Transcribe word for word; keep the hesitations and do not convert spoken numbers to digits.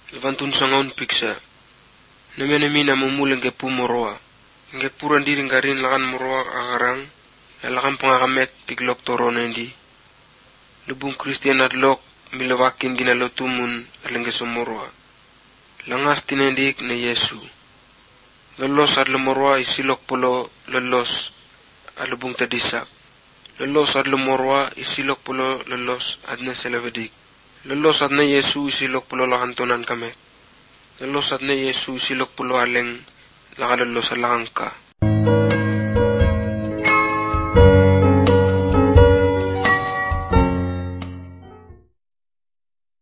levantun sangaun piksa. Namena mina mumuleng ke pumoroa. Nge puran diri ngarin lakan moroa akarang, lakan pangakamek tiglok toronendi. Lubung Kristian adlok milawakin ginalotumun alengke somoroa. Langas tinendik na Yesu. Lolos adlo moroa isilok polo lolos alubung tadisak. Lolos adlo moroa isilok polo lolos adna selavedik. Lolos adna Yesu isilok polo lakantonan kamek. Lolos adna Yesu isilok polo aleng lakalolos alangka.